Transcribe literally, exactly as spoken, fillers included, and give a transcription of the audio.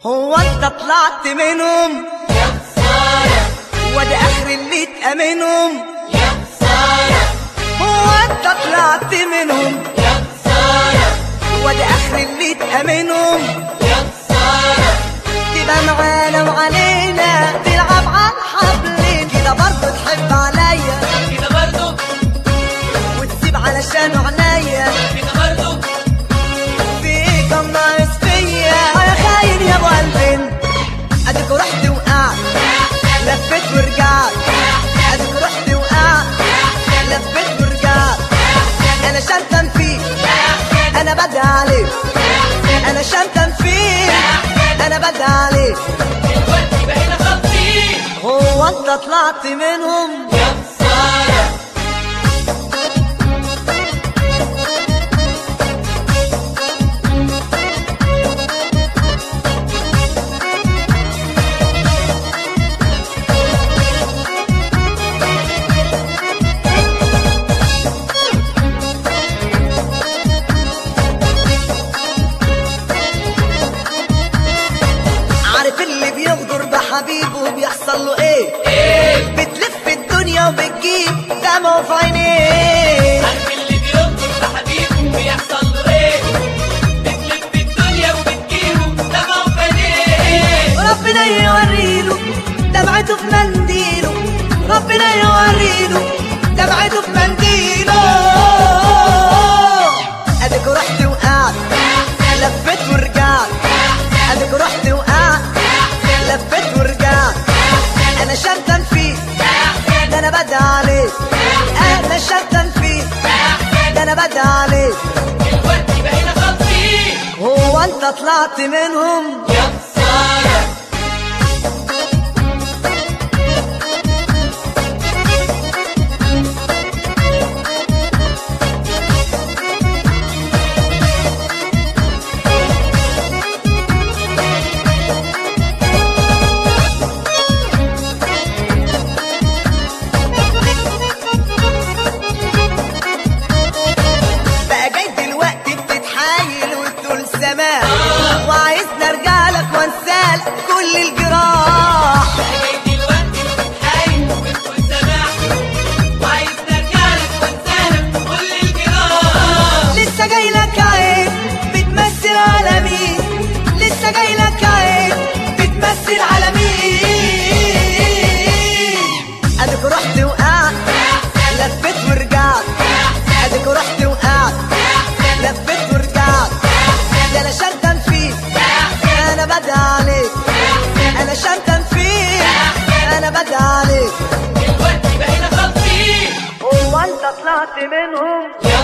هو انت طلعت منهم يا خسارة، وادي اخر اللي تأمنهم يا خسارة، هو انت طلعت منهم يا خسارة، وادي اخر اللي تأمنهم يا خسارة. تبقى معانا وعلينا تلعب على الحبلين كده برضه تحب عليا كده برضو، وتسيب علشان عينيا كده برضو، في ايه كان ناقص فيا يا خاين يا ابو قلبين اديك رحت وقعت لفيت ورجعت اديك رحت وقعت لفيت ورجعت انا شمتان فيك انا بدعي عليك انا شمتان فيك انا بدعي عليك دلوقتي بقينا خالصين. هو انت طلعت منهم يا خسارة، عارف اللي بيغدر بحبيبه بيحصل له ايه ايه؟ بتلف الدنيا وبتجيب دمعه في عينيه عارف اللي بينظر لحبيبه بيحصل له ايه؟ بتلف الدنيا وبتجيبه دمعه في عينيه. ربنا يوريله دمعته في منديله ربنا يوريله دمعته في منديله اديك رحت وقعت لفيت ورجعت اديك رحت وقعت لفيت ورجعت انا شمتان فيك ده انا بدعي عليك انا شمتان فيك ده انا بدعي عليك دلوقتي بقينا خالصين. هو انت طلعت منهم يا خسارة، بقى جاي دلوقتي بتتحايل وتقول سماح وعايزني ارجع لك وانسالك كل الجراح جاي دلوقتي بتتحايل وبتقول سماح وعايز نرجع لك وانسالك كل الجراح. لسه جاي لك عين بتمثل على مين لسه جاي لك عين بتمثل على مين اديك رحت وقعت لفيت ورجعت اديك رحت وقعت لفيت ورجعت ده انا شمتان فيك انا بدعي عليك انا شمتان فيك انا بدعي عليك دلوقتي بقينا خالصين. هو انت طلعت منهم يا